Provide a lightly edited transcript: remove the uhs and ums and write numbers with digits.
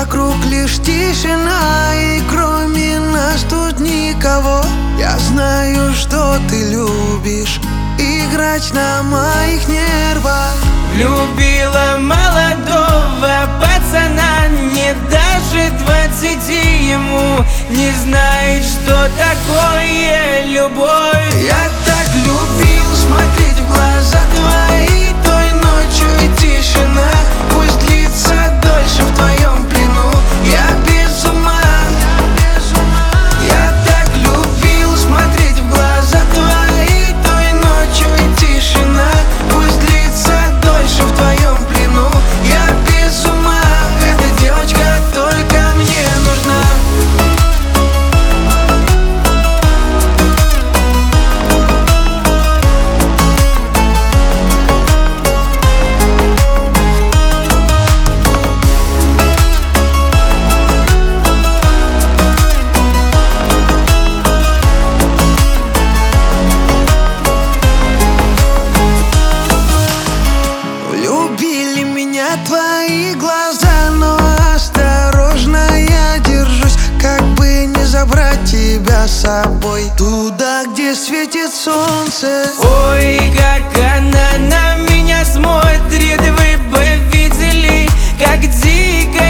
вокруг лишь тишина, и кроме нас тут никого. Я знаю, что ты любишь играть на моих нервах. Любила молодого пацана, не даже 20 ему, не знает, что такое любовь. Я так любил смотреть в глаза твои той ночью, и тишина пусть длится дольше в твоем плену. Я без ума. Я так любил смотреть в глаза твои той ночью, и тишина пусть длится дольше в твоем плену. Я без ума. Эта девочка только мне нужна. Любили меня твои глаза, но осторожно я держусь, как бы не забрать тебя с собой туда, где светит солнце. Ой, как она на меня смотрит, вы бы видели, как дико